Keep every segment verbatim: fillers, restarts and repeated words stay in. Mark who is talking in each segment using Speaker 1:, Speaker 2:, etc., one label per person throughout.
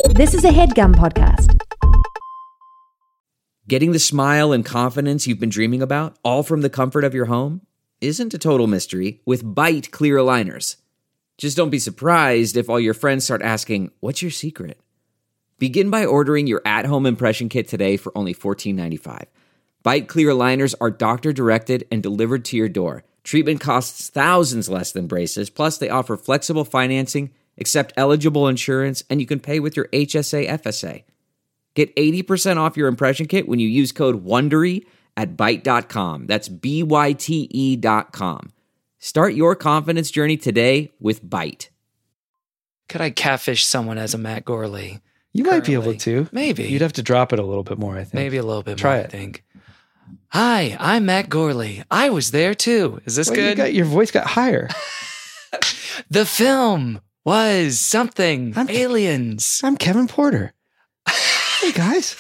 Speaker 1: This is a HeadGum podcast.
Speaker 2: Getting the smile and confidence you've been dreaming about, all from the comfort of your home, isn't a total mystery with Byte clear aligners. Just don't be surprised if all your friends start asking, "What's your secret?" Begin by ordering your at-home impression kit today for only fourteen ninety-five. Byte clear aligners are doctor-directed and delivered to your door. Treatment costs thousands less than braces, plus they offer flexible financing, accept eligible insurance, and you can pay with your H S A F S A. Get eighty percent off your impression kit when you use code WONDERY at byte dot com. That's B Y T E dot com. Start your confidence journey today with Byte.
Speaker 3: Could I catfish someone as a Matt Gorley?
Speaker 4: You
Speaker 3: currently?
Speaker 4: might be able to.
Speaker 3: Maybe.
Speaker 4: You'd have to drop it a little bit more, I think.
Speaker 3: Maybe a little bit
Speaker 4: Try
Speaker 3: more,
Speaker 4: it.
Speaker 3: I think. Hi, I'm Matt Gorley. I was there too. Is this
Speaker 4: Well,
Speaker 3: good?
Speaker 4: You got, your voice got higher.
Speaker 3: The film was something.
Speaker 4: I'm-
Speaker 3: Aliens.
Speaker 4: I'm Kevin Porter. Hey, guys.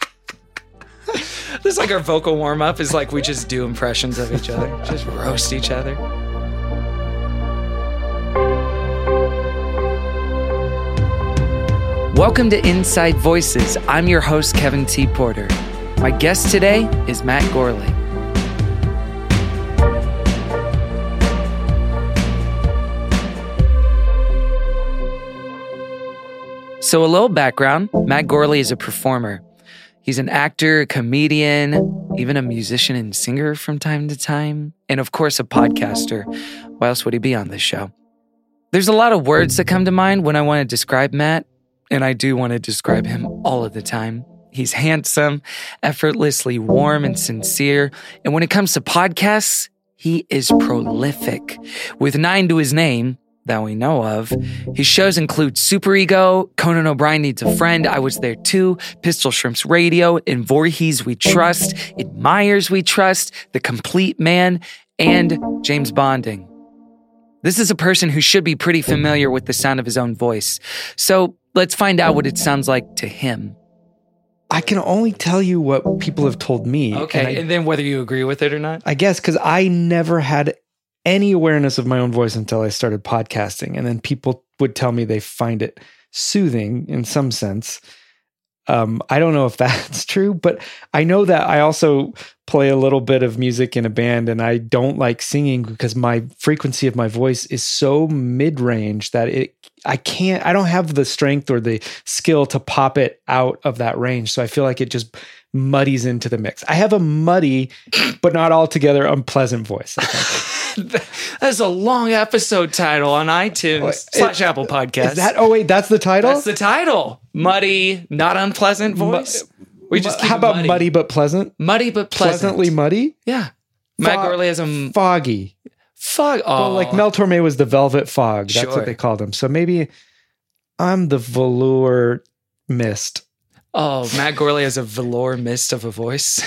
Speaker 3: This is like our vocal warm-up is like we just do impressions of each other. Just roast each other. Welcome to Inside Voices. I'm your host, Kevin T. Porter. My guest today is Matt Gorley. So a little background, Matt Gorley is a performer. He's an actor, comedian, even a musician and singer from time to time, and of course a podcaster. Why else would he be on this show? There's a lot of words that come to mind when I want to describe Matt, and I do want to describe him all of the time. He's handsome, effortlessly warm and sincere, and when it comes to podcasts, he is prolific. With nine to his name, that we know of. His shows include Super Ego, Conan O'Brien Needs a Friend, I Was There Too, Pistol Shrimps Radio, In Voorhees We Trust, In Myers We Trust, The Complete Man, and James Bonding. This is a person who should be pretty familiar with the sound of his own voice. So let's find out what it sounds like to him.
Speaker 4: I can only tell you what people have told me.
Speaker 3: Okay,
Speaker 4: and, I,
Speaker 3: and then whether you agree with it or not?
Speaker 4: I guess because I never had any awareness of my own voice until I started podcasting. And then people would tell me they find it soothing in some sense. Um, I don't know if that's true, but I know that I also play a little bit of music in a band, and I don't like singing because my frequency of my voice is so mid-range that it I can't, I don't have the strength or the skill to pop it out of that range. So I feel like it just muddies into the mix. I have a muddy, but not altogether unpleasant voice, I think.
Speaker 3: That's a long episode title on iTunes
Speaker 4: What?
Speaker 3: slash
Speaker 4: It-
Speaker 3: Apple Podcasts.
Speaker 4: Is that, oh wait, that's the title?
Speaker 3: That's the title. Muddy, not unpleasant voice. we just keep
Speaker 4: How about
Speaker 3: muddy.
Speaker 4: muddy but pleasant?
Speaker 3: Muddy but pleasant.
Speaker 4: Pleasantly muddy?
Speaker 3: Yeah. Matt
Speaker 4: Fog-
Speaker 3: Gorley has a m-
Speaker 4: Foggy.
Speaker 3: fog. Oh,
Speaker 4: Well, like Mel Torme was the velvet fog. That's
Speaker 3: Sure.
Speaker 4: what they called him. So maybe I'm the velour mist.
Speaker 3: oh, Matt Gorley has a velour mist of a voice.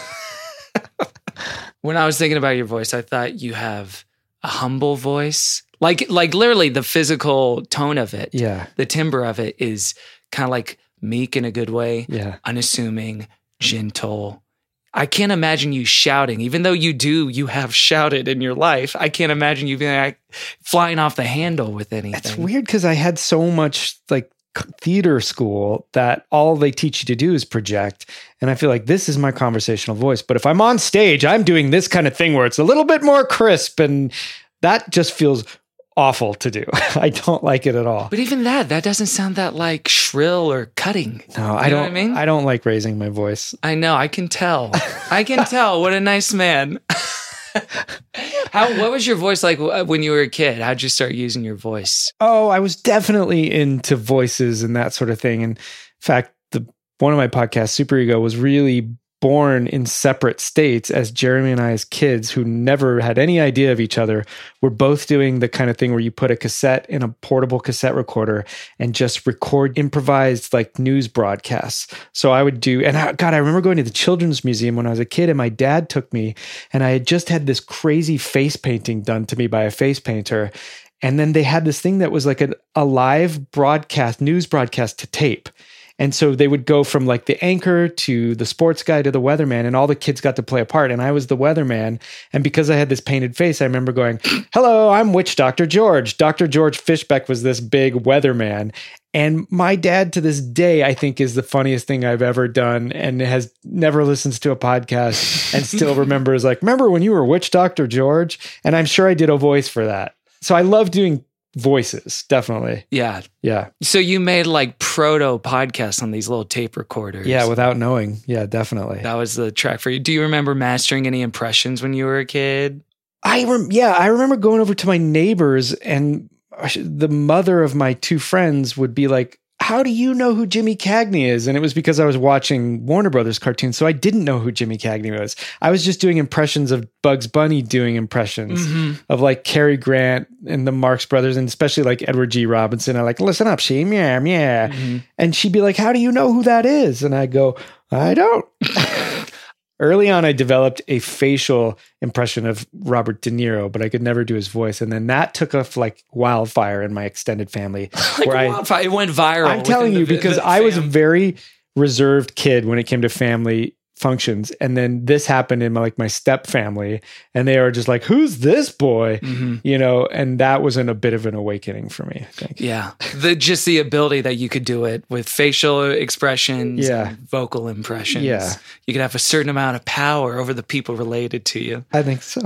Speaker 3: When I was thinking about your voice, I thought you have a humble voice. Like, like literally the physical tone of it.
Speaker 4: Yeah.
Speaker 3: The timbre of it is kind of like meek in a good way.
Speaker 4: Yeah.
Speaker 3: Unassuming, gentle. I can't imagine you shouting, even though you do, you have shouted in your life. I can't imagine you being like flying off the handle with anything.
Speaker 4: It's weird because I had so much like theater school that all they teach you to do is project. And I feel like this is my conversational voice. But if I'm on stage, I'm doing this kind of thing where it's a little bit more crisp, and that just feels awful to do. I don't like it at all.
Speaker 3: But even that, that doesn't sound that like shrill or cutting.
Speaker 4: No,
Speaker 3: You
Speaker 4: I
Speaker 3: know
Speaker 4: don't.
Speaker 3: what I mean?
Speaker 4: I don't like raising my voice.
Speaker 3: I know, I can tell. I can tell. What a nice man. How? What was your voice like when you were a kid? How'd you start using your voice?
Speaker 4: Oh, I was definitely into voices and that sort of thing. And in fact, the one of my podcasts, Super Ego, was really born in separate states as Jeremy and I, as kids who never had any idea of each other, were both doing the kind of thing where you put a cassette in a portable cassette recorder and just record improvised like news broadcasts. So I would do, and I, God, I remember going to the Children's Museum when I was a kid, and my dad took me, and I had just had this crazy face painting done to me by a face painter. And then they had this thing that was like a, a live broadcast, news broadcast to tape. And so they would go from like the anchor to the sports guy to the weatherman, and all the kids got to play a part. And I was the weatherman. And because I had this painted face, I remember going, "Hello, I'm Witch Doctor George." Doctor George Fishbeck was this big weatherman. And my dad to this day, I think, is the funniest thing I've ever done, and has never listens to a podcast and still remembers like, remember when you were Witch Doctor George? And I'm sure I did a voice for that. So I love doing voices, definitely.
Speaker 3: Yeah.
Speaker 4: Yeah.
Speaker 3: So you made like proto podcasts on these little tape recorders.
Speaker 4: Yeah, without knowing. Yeah, definitely.
Speaker 3: That was the track for you. Do you remember mastering any impressions when you were a kid?
Speaker 4: I rem- yeah, I remember going over to my neighbors, and the mother of my two friends would be like, how do you know who Jimmy Cagney is? And it was because I was watching Warner Brothers cartoons, so I didn't know who Jimmy Cagney was. I was just doing impressions of Bugs Bunny doing impressions mm-hmm. of like Cary Grant and the Marx Brothers, and especially like Edward G. Robinson. I like, listen up, she, yeah, yeah. Mm-hmm. And she'd be like, how do you know who that is? And I go, I don't. Early on, I developed a facial impression of Robert De Niro, but I could never do his voice. And then that took off like wildfire in my extended family.
Speaker 3: like
Speaker 4: where
Speaker 3: wildfire.
Speaker 4: I,
Speaker 3: it went viral.
Speaker 4: I'm telling you,
Speaker 3: the,
Speaker 4: because
Speaker 3: the
Speaker 4: I was a very reserved kid when it came to family functions. And then this happened in my, like my step family, and they were just like, who's this boy? Mm-hmm. You know, and that was in a bit of an awakening for me, I think.
Speaker 3: Yeah. The, just the ability that you could do it with facial expressions,
Speaker 4: yeah.
Speaker 3: and vocal impressions.
Speaker 4: Yeah.
Speaker 3: You could have a certain amount of power over the people related to you.
Speaker 4: I think so.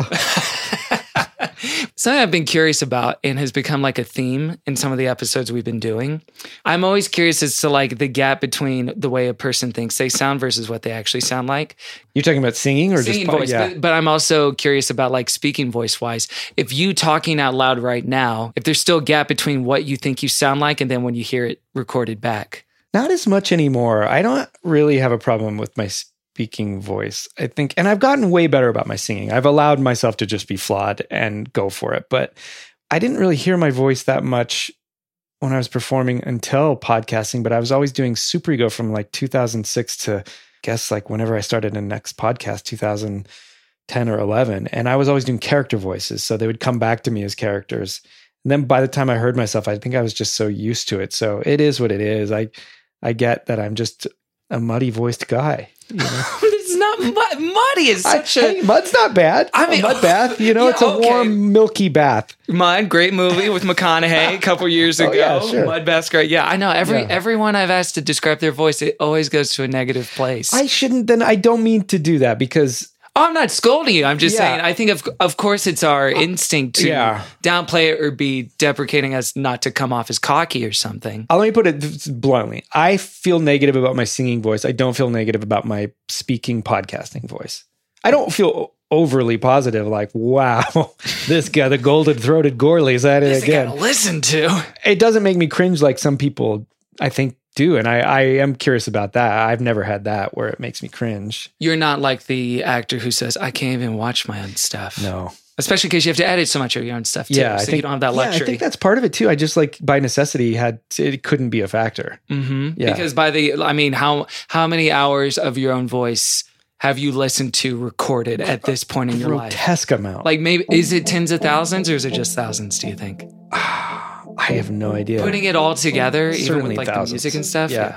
Speaker 3: Something I've been curious about and has become like a theme in some of the episodes we've been doing. I'm always curious as to like the gap between the way a person thinks they sound versus what they actually sound like.
Speaker 4: You're talking about singing or
Speaker 3: singing
Speaker 4: just
Speaker 3: voice?
Speaker 4: Yeah.
Speaker 3: But, but I'm also curious about like speaking voice wise. If you talking out loud right now, if there's still a gap between what you think you sound like and then when you hear it recorded back.
Speaker 4: Not as much anymore. I don't really have a problem with my speaking voice, I think. And I've gotten way better about my singing. I've allowed myself to just be flawed and go for it. But I didn't really hear my voice that much when I was performing until podcasting. But I was always doing Super Ego from like two thousand six to, I guess, like whenever I started in Next Podcast, two thousand ten or eleven. And I was always doing character voices. So they would come back to me as characters. And then by the time I heard myself, I think I was just so used to it. So it is what it is. I, I get that I'm just a muddy voiced guy. You know?
Speaker 3: It's not mud. Muddy is such
Speaker 4: I,
Speaker 3: a...
Speaker 4: Hey, mud's not bad.
Speaker 3: I mean,
Speaker 4: a mud bath, you know,
Speaker 3: yeah,
Speaker 4: it's a
Speaker 3: okay.
Speaker 4: warm, milky bath.
Speaker 3: Mud, great movie with McConaughey a couple years ago.
Speaker 4: Oh, yeah, sure.
Speaker 3: Mud bath's great. Yeah, I know. Every
Speaker 4: Yeah.
Speaker 3: everyone I've asked to describe their voice, it always goes to a negative place.
Speaker 4: I shouldn't, then I don't mean to do that because...
Speaker 3: Oh, I'm not scolding you. I'm just
Speaker 4: Yeah.
Speaker 3: saying, I think of of course it's our instinct to
Speaker 4: Yeah.
Speaker 3: downplay it or be deprecating us not to come off as cocky or something.
Speaker 4: Uh, let me put it bluntly. I feel negative about my singing voice. I don't feel negative about my speaking podcasting voice. I don't feel overly positive like, wow, this guy, the golden-throated Gorley's at it
Speaker 3: This
Speaker 4: again.
Speaker 3: I gotta listen to.
Speaker 4: It doesn't make me cringe like some people, I think, do. And I, I am curious about that. I've never had that where it makes me cringe.
Speaker 3: You're not like the actor who says, I can't even watch my own stuff.
Speaker 4: No.
Speaker 3: Especially because you have to edit so much of your own stuff too.
Speaker 4: Yeah,
Speaker 3: so
Speaker 4: I think,
Speaker 3: you don't have that
Speaker 4: yeah,
Speaker 3: luxury.
Speaker 4: I think that's part of it too. I just like by necessity had it couldn't be a factor.
Speaker 3: Mm-hmm.
Speaker 4: Yeah.
Speaker 3: Because by the, I mean, how how many hours of your own voice have you listened to recorded at this point in your life?
Speaker 4: Grotesque amount.
Speaker 3: Like maybe, is it tens of thousands or is it just thousands, do you think?
Speaker 4: I have no idea.
Speaker 3: Putting it all together, even
Speaker 4: Certainly
Speaker 3: with like
Speaker 4: thousands.
Speaker 3: the music and stuff?
Speaker 4: Yeah.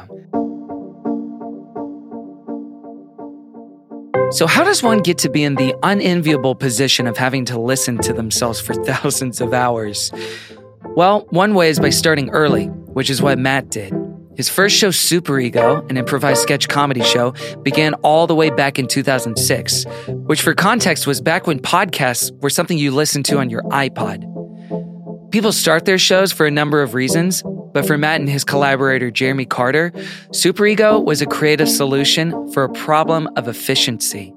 Speaker 3: So how does one get to be in the unenviable position of having to listen to themselves for thousands of hours? Well, one way is by starting early, which is what Matt did. His first show, Super Ego, an improvised sketch comedy show, began all the way back in two thousand six, which for context was back when podcasts were something you listened to on your iPod. People start their shows for a number of reasons, but for Matt and his collaborator, Jeremy Carter, Super Ego was a creative solution for a problem of efficiency.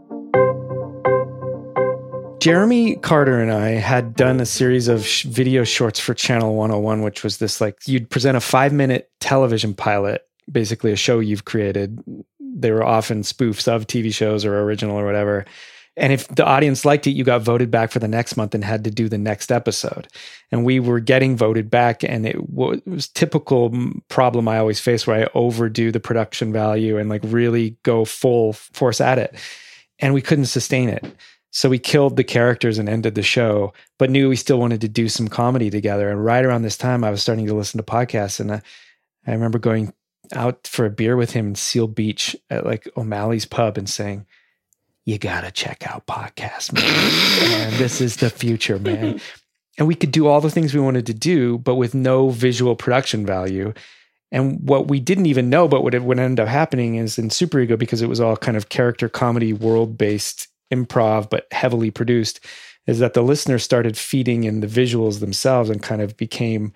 Speaker 4: Jeremy Carter and I had done a series of sh- video shorts for Channel one oh one, which was this like, you'd present a five minute television pilot, basically a show you've created. They were often spoofs of T V shows or original or whatever. And if the audience liked it, you got voted back for the next month and had to do the next episode. And we were getting voted back, and it, w- it was typical problem I always face where I overdo the production value and like really go full force at it. And we couldn't sustain it. So we killed the characters and ended the show, but knew we still wanted to do some comedy together. And right around this time, I was starting to listen to podcasts. And I, I remember going out for a beer with him in Seal Beach at like O'Malley's Pub and saying, you got to check out podcasts, man. And this is the future, man. And we could do all the things we wanted to do, but with no visual production value. And what we didn't even know, but what it would end up happening is in Super Ego, because it was all kind of character comedy, world-based improv, but heavily produced, is that the listener started feeding in the visuals themselves and kind of became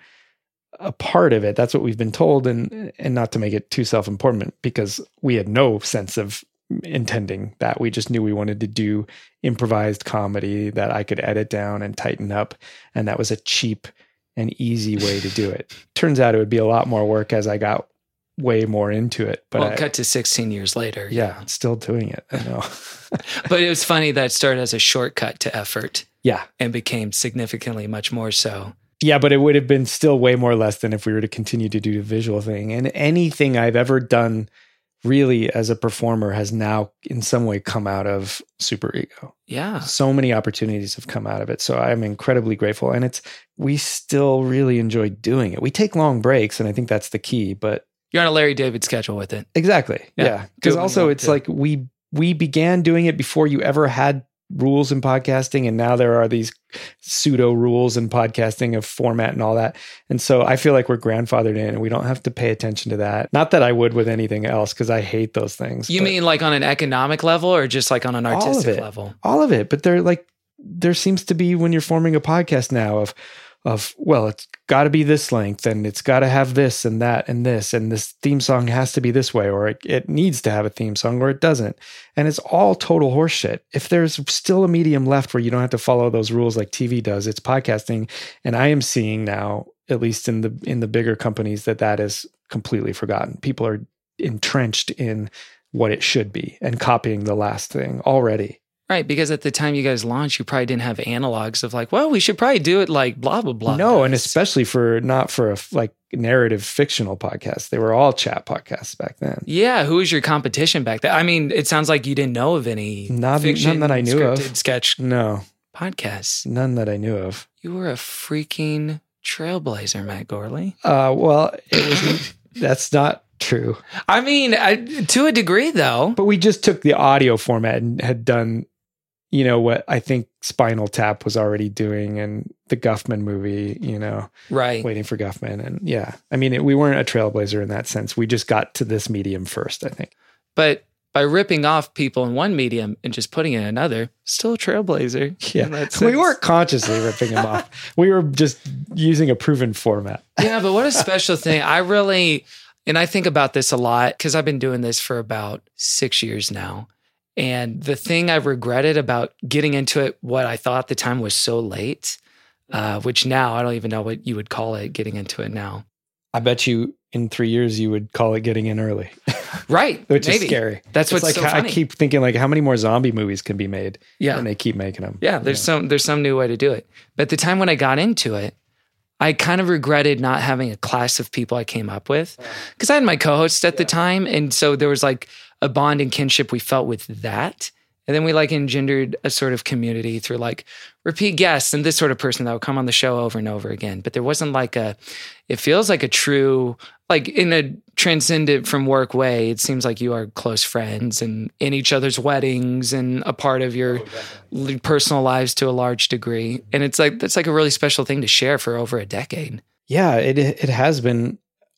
Speaker 4: a part of it. That's what we've been told. And, and not to make it too self-important, because we had no sense of intending that. We just knew we wanted to do improvised comedy that I could edit down and tighten up. And that was a cheap and easy way to do it. Turns out it would be a lot more work as I got way more into it. But
Speaker 3: well,
Speaker 4: I,
Speaker 3: cut to sixteen years later.
Speaker 4: Yeah, yeah. Still doing it. I know.
Speaker 3: But it was funny that it started as a shortcut to effort.
Speaker 4: Yeah.
Speaker 3: And became significantly much more so.
Speaker 4: Yeah, but it would have been still way more less than if we were to continue to do the visual thing. And anything I've ever done really as a performer has now in some way come out of Super Ego.
Speaker 3: Yeah.
Speaker 4: So many opportunities have come out of it. So I'm incredibly grateful. And it's, we still really enjoy doing it. We take long breaks, and I think that's the key, but
Speaker 3: you're on a Larry David schedule with it.
Speaker 4: Exactly. Yeah. Because yeah. also it's like we, we began doing it before you ever had rules in podcasting, and now there are these pseudo rules in podcasting of format and all that. And so I feel like we're grandfathered in, and we don't have to pay attention to that. Not that I would with anything else, because I hate those things.
Speaker 3: You mean like on an economic level, or just like on an artistic
Speaker 4: all
Speaker 3: level?
Speaker 4: All of it. But there like there seems to be, when you're forming a podcast now, of of well, it's got to be this length, and it's got to have this and that and this, and this theme song has to be this way, or it, it needs to have a theme song, or it doesn't. And it's all total horseshit. If there's still a medium left where you don't have to follow those rules like T V does, it's podcasting. And I am seeing now, at least in the in the bigger companies, that that is completely forgotten. People are entrenched in what it should be and copying the last thing already.
Speaker 3: Right, because at the time you guys launched, you probably didn't have analogs of like, well, we should probably do it like blah, blah, blah.
Speaker 4: No,
Speaker 3: guys.
Speaker 4: And especially for not for a like narrative fictional podcast. They were all chat podcasts back then.
Speaker 3: Yeah, who was your competition back then? I mean, it sounds like you didn't know of any
Speaker 4: Not,
Speaker 3: fiction,
Speaker 4: none that I knew of.
Speaker 3: sketch
Speaker 4: No.
Speaker 3: podcasts.
Speaker 4: None that I knew of.
Speaker 3: You were a freaking trailblazer, Matt Gorley.
Speaker 4: Uh, well, it was. That's not true.
Speaker 3: I mean, I, to a degree, though.
Speaker 4: But we just took the audio format and had done, you know, what I think Spinal Tap was already doing, and the Guffman movie, you know,
Speaker 3: right.
Speaker 4: Waiting for Guffman. And yeah, I mean, it, we weren't a trailblazer in that sense. We just got to this medium first, I think.
Speaker 3: But by ripping off people in one medium and just putting it in another, still a trailblazer.
Speaker 4: Yeah, we weren't consciously ripping them off. We were just using a proven format.
Speaker 3: Yeah, but what a special thing. I really, and I think about this a lot because I've been doing this for about six years now. And the thing I've regretted about getting into it, what I thought at the time was so late, uh, which now I don't even know what you would call it, getting into it now.
Speaker 4: I bet you in three years you would call it getting in early.
Speaker 3: Right.
Speaker 4: Which
Speaker 3: maybe.
Speaker 4: is scary.
Speaker 3: That's what's
Speaker 4: like
Speaker 3: so
Speaker 4: how,
Speaker 3: funny.
Speaker 4: I keep thinking like how many more zombie movies can be made?
Speaker 3: Yeah.
Speaker 4: And they keep making them.
Speaker 3: Yeah, there's yeah. some there's some new way to do it. But at the time when I got into it, I kind of regretted not having a class of people I came up with, because I had my co-hosts at yeah. the time. And so there was like a bond and kinship we felt with that. And then we like engendered a sort of community through like repeat guests and this sort of person that would come on the show over and over again. But there wasn't like a, it feels like a true, like in a transcendent from work way, it seems like you are close friends and in each other's weddings and a part of your oh, personal lives to a large degree. And it's like, that's like a really special thing to share for over a decade.
Speaker 4: Yeah, it it has been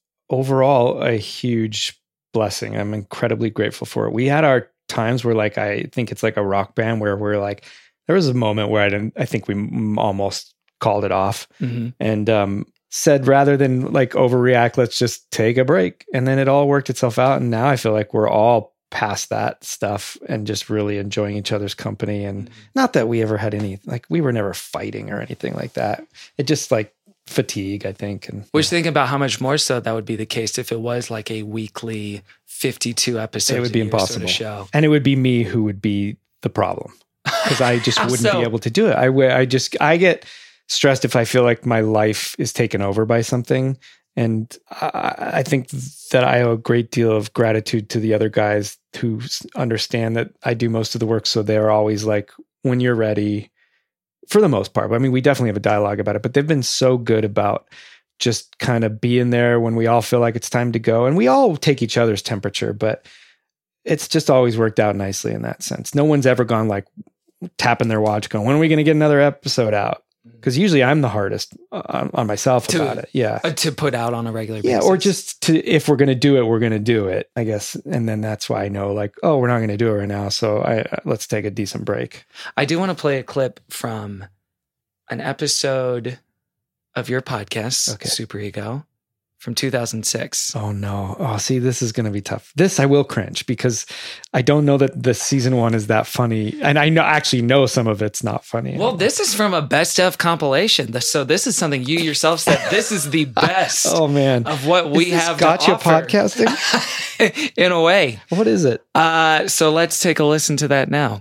Speaker 4: overall a huge blessing. I'm incredibly grateful for it. We had our times where like I think it's like a rock band where we're like, there was a moment where I didn't I think we m- almost called it off mm-hmm. and um said rather than like overreact, let's just take a break. And then it all worked itself out, and now I feel like we're all past that stuff and just really enjoying each other's company. And mm-hmm. not that we ever had any like we were never fighting or anything like that. It just like fatigue, I think. And
Speaker 3: which think about how much more so that would be the case if it was like a weekly fifty-two episodes.
Speaker 4: It would be impossible.
Speaker 3: Sort of show.
Speaker 4: And it would be me who would be the problem, because I just wouldn't
Speaker 3: so?
Speaker 4: be able to do it. I, I just, I get stressed if I feel like my life is taken over by something. And I, I think that I owe a great deal of gratitude to the other guys who understand that I do most of the work. So they're always like, when you're ready, for the most part. I mean, we definitely have a dialogue about it, but they've been so good about just kind of being there when we all feel like it's time to go. And we all take each other's temperature, but it's just always worked out nicely in that sense. No one's ever gone like tapping their watch going, when are we going to get another episode out? Because usually I'm the hardest on, on myself
Speaker 3: To-
Speaker 4: about it. Yeah.
Speaker 3: Uh, to put out on a regular
Speaker 4: Yeah.
Speaker 3: basis.
Speaker 4: Or just to, if we're going to do it, we're going to do it, I guess. And then that's why I know, like, oh, we're not going to do it right now. So I uh, let's take a decent break.
Speaker 3: I do want to play a clip from an episode of your podcast,
Speaker 4: Okay.
Speaker 3: Super Ego, from two thousand six.
Speaker 4: Oh no. Oh, see, this is going to be tough. This I will cringe because I don't know that the season one is that funny. And I know actually know some of it's not funny.
Speaker 3: Well, this is from a best of compilation. Th- So this is something you yourself said. This is the best
Speaker 4: oh man.
Speaker 3: of what we
Speaker 4: Is this
Speaker 3: have
Speaker 4: gotcha
Speaker 3: to offer.
Speaker 4: podcasting?
Speaker 3: In a way.
Speaker 4: What is it?
Speaker 3: Uh, so let's take a listen to that now.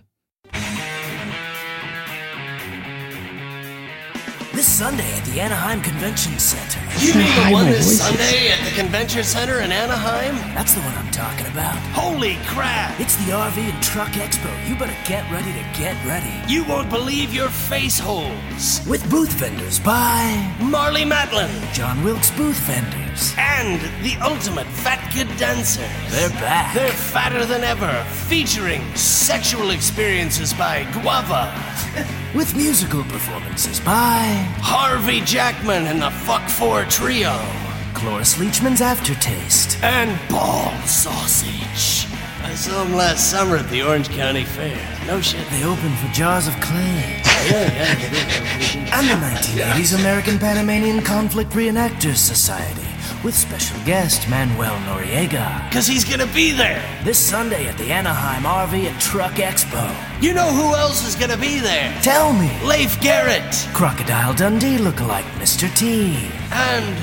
Speaker 5: This Sunday at the Anaheim Convention Center.
Speaker 6: You mean
Speaker 4: Hide
Speaker 6: the one
Speaker 4: my
Speaker 6: this
Speaker 4: voices.
Speaker 6: Sunday at the Convention Center in Anaheim?
Speaker 5: That's the one I'm talking about.
Speaker 6: Holy crap!
Speaker 5: It's the R V and Truck Expo. You better get ready to get ready.
Speaker 6: You won't believe your face holes.
Speaker 5: With booth vendors by
Speaker 6: Marley Matlin
Speaker 5: John Wilkes Booth Vendors.
Speaker 6: and the ultimate fat kid dancers.
Speaker 5: They're back.
Speaker 6: They're fatter than ever, featuring sexual experiences by Guava,
Speaker 5: With musical performances by
Speaker 6: Harvey Jackman and the Fuck Four Trio,
Speaker 5: Cloris Leachman's Aftertaste.
Speaker 6: and Ball Sausage. I saw them last summer at the Orange County Fair. No shit.
Speaker 5: They opened for Jars of Clay.
Speaker 6: Yeah, yeah, they did.
Speaker 5: And the nineteen eighties American Panamanian Conflict Reenactors Society. With special guest Manuel Noriega.
Speaker 6: Cause he's gonna be there.
Speaker 5: This Sunday at the Anaheim R V and Truck Expo.
Speaker 6: You know who else is gonna be there?
Speaker 5: Tell me.
Speaker 6: Leif Garrett.
Speaker 5: Crocodile Dundee lookalike Mister T.
Speaker 6: And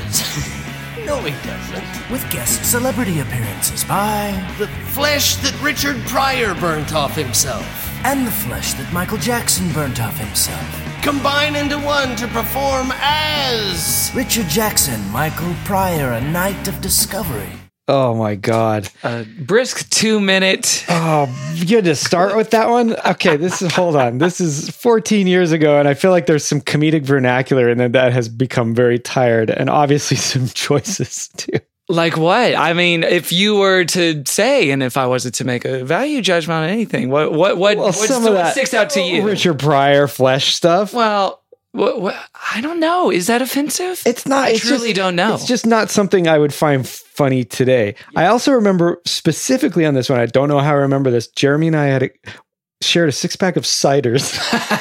Speaker 6: no, he doesn't.
Speaker 5: With guest celebrity appearances by
Speaker 6: The flesh that Richard Pryor burnt off himself.
Speaker 5: and the flesh that Michael Jackson burnt off himself.
Speaker 6: Combine into one to perform as
Speaker 5: Richard Jackson, Michael Pryor, A Night of Discovery.
Speaker 4: Oh my God.
Speaker 3: A brisk two minute.
Speaker 4: Oh, you had to start with that one? Okay, this is, hold on. This is fourteen years ago, and I feel like there's some comedic vernacular, and then that has become very tired, and obviously some choices too.
Speaker 3: Like what? I mean, if you were to say, and if I was to make a value judgment on anything, what what what,
Speaker 4: Well,
Speaker 3: what's,
Speaker 4: some
Speaker 3: what
Speaker 4: of that
Speaker 3: sticks out to you?
Speaker 4: Richard Pryor flesh stuff.
Speaker 3: Well, what, what, I don't know. Is that offensive?
Speaker 4: It's not.
Speaker 3: I
Speaker 4: it's
Speaker 3: truly
Speaker 4: just,
Speaker 3: don't know.
Speaker 4: It's just not something I would find funny today. I also remember specifically on this one. I don't know how I remember this. Jeremy and I had a, shared a six pack of ciders.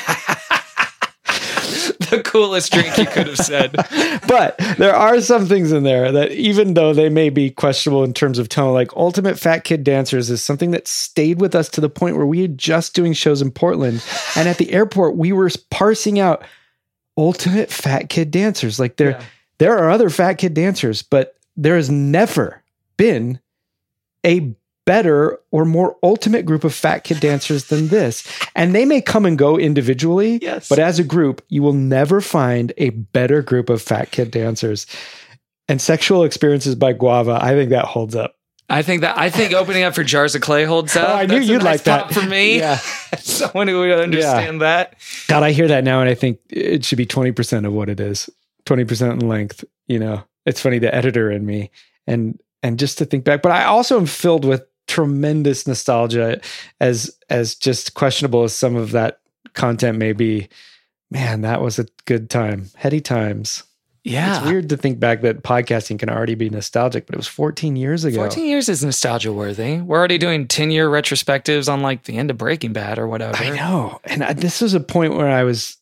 Speaker 3: the coolest drink you could have said.
Speaker 4: But there are some things in there that, even though they may be questionable in terms of tone, like Ultimate Fat Kid Dancers is something that stayed with us to the point where we were just doing shows in Portland. And at the airport, we were parsing out Ultimate Fat Kid Dancers. Like there,
Speaker 3: Yeah.
Speaker 4: there are other Fat Kid Dancers, but there has never been a better or more ultimate group of Fat Kid Dancers than this. And they may come and go individually,
Speaker 3: Yes.
Speaker 4: but as a group, you will never find a better group of Fat Kid Dancers. And Sexual Experiences by Guava, I think that holds up.
Speaker 3: I think that I think opening up for Jars of Clay holds up.
Speaker 4: Oh, I knew
Speaker 3: That's a
Speaker 4: you'd
Speaker 3: nice
Speaker 4: like that.
Speaker 3: pop for me.
Speaker 4: Yeah.
Speaker 3: Someone who would understand that.
Speaker 4: God, I hear that now, and I think it should be twenty percent of what it is. twenty percent in length, you know. It's funny, the editor in me. And and just to think back. But I also am filled with tremendous nostalgia, as as just questionable as some of that content may be. Man, that was a good time. Heady times.
Speaker 3: Yeah.
Speaker 4: It's weird to think back that podcasting can already be nostalgic, but it was fourteen years ago.
Speaker 3: fourteen years is nostalgia worthy. We're already doing ten year retrospectives on like the end of Breaking Bad or whatever.
Speaker 4: I know. And I, this was a point where I was